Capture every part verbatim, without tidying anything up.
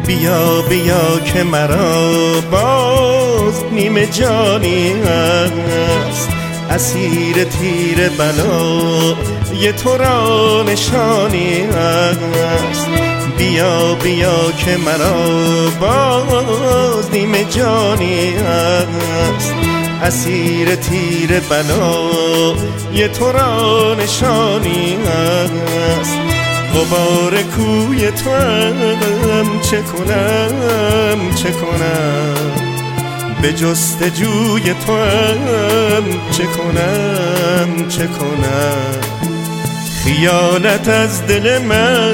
بیا بیا که مرا باز نیمه جانی است، اسیر تیر بلا یه تو را نشانی است. بیا بیا که مرا باز نیمه جانی است، اسیر تیر بلا یه تو را نشانی است. غبار کوی تو هم چه کنم چه کنم، به جستجوی تو هم چه کنم چه کنم. خیانت از دل من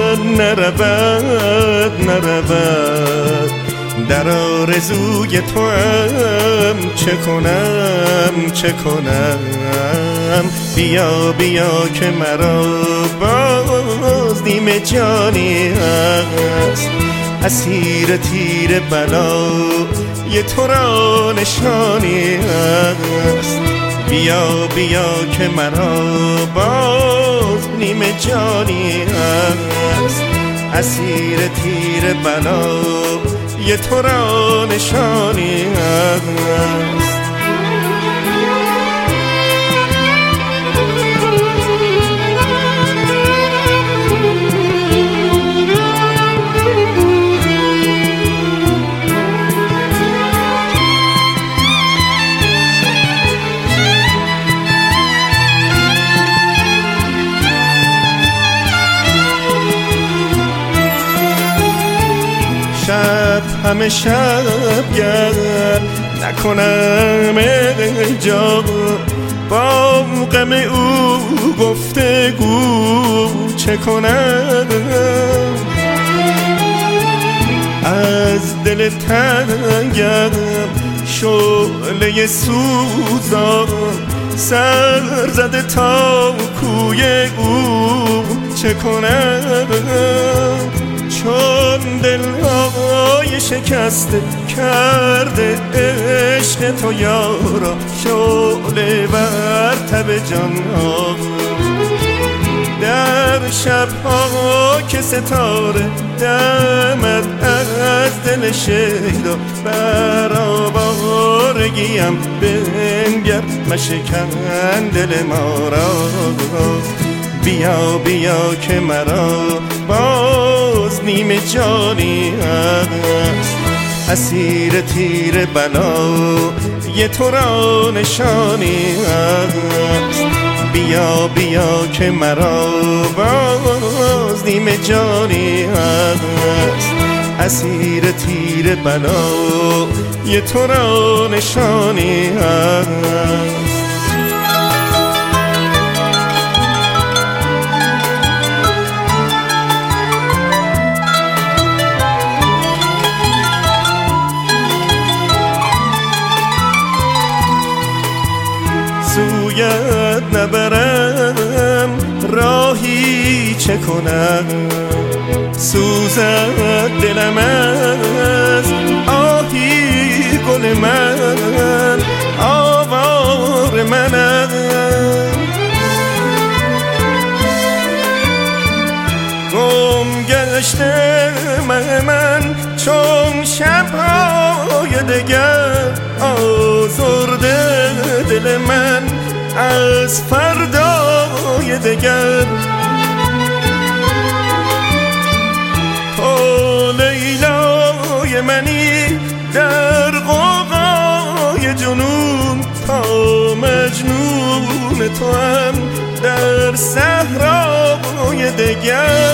نرود نرود، در آرزوی تو هم چه کنم چه کنم. بیا بیا که مرا باز نیمه جانی است، اسیر تیر بلا یه تو را نشانی است. بیا بیا که مرا باز نیمه جانی است، اسیر تیر بلا یه تو را نشانی است. شب همه شب گرد نکنم اینجا، با غم او گفتگو چه کنم. از دل تنگم شعله سوزان، سر زده تا کوی او چه کنم. چون دلهای شکسته کرده عشق تو یارا، شعله بر تب جانها. در شبها که ستاره دمد از دل شیدا، برآوارگیم بنگر مشکن دل ما را. بیا بیا که مرا باز نیمه جانی است، اسیر تیر بلا یه تو را نشانی است. بیا بیا که مرا باز نیمه جانی است، اسیر تیر بلا یه تو را نشانی است. سویت نبرم راهی چه کنم، سوزد دلم از آهی گل من، آوار منم. گم گشته من چون شبهای دگر، آزرده دل من از فردای دگر. تو لیلای منی در غوغای جنون، تا مجنون تو هم در صحرای دگر.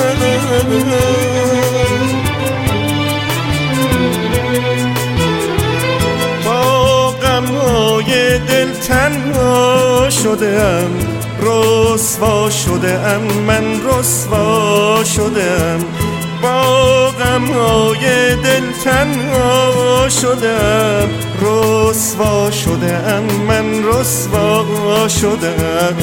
با غمهای دل تنها شدم، رسوا شدم من رسوا شدم. با غمهای دل تنها شدم، رسوا شدم من رسوا شدم.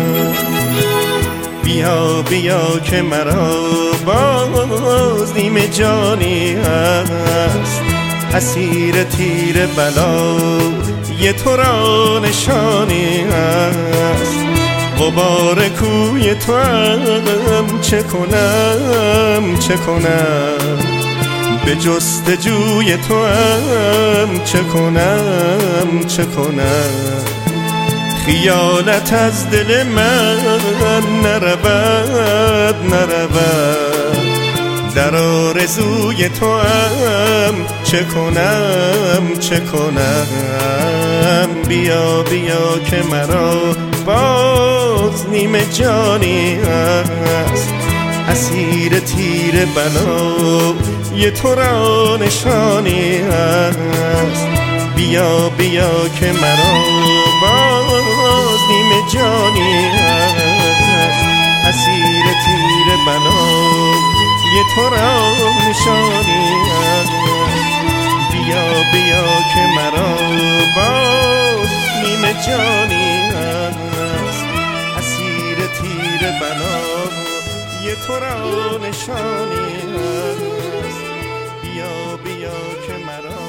بیا بیا که مرا باز نیمه جانی است، اسیر تیر بلا یه تو را نشانی است. غبار کوی تو هم چه کنم چه کنم، به جستجوی تو هم چه کنم چه کنم خیالت از دل من نرود نرود در آرزوی تو هم چه کنم چه کنم بیا بیا که مرا باز نیمه جانی هست اسیر تیر بلا یه تو را نشانی هست بیا بیا که مرا باز نیمه جانی هست اسیر تیر بلا یه تو را نشانی هست بیا بیا که مرا باز نیمه جانی هست اسیر تیر بلا یه تو را نشانی هست بیا بیا که مرا